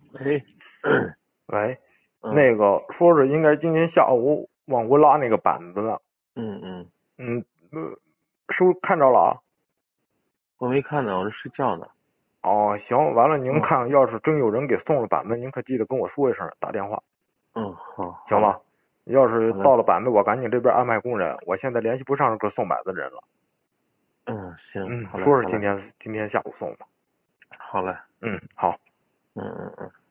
哎， 喂， 嗯那个说是应该今天下午往过拉那个板子呢。 嗯嗯， 嗯，收看着了啊。 我没看呢，我这睡觉呢。 哦，行，完了您嗯看，要是真有人给送了板子，您可记得跟我说一声，打电话， 嗯，好，好嘞， 行吧？要是好嘞， 到了板子，我赶紧这边安排工人，我现在联系不上这个送板子的人了。 嗯，行， 嗯， 好嘞，好嘞， 说是今天下午送的。 好嘞， 嗯，好。 嗯嗯嗯。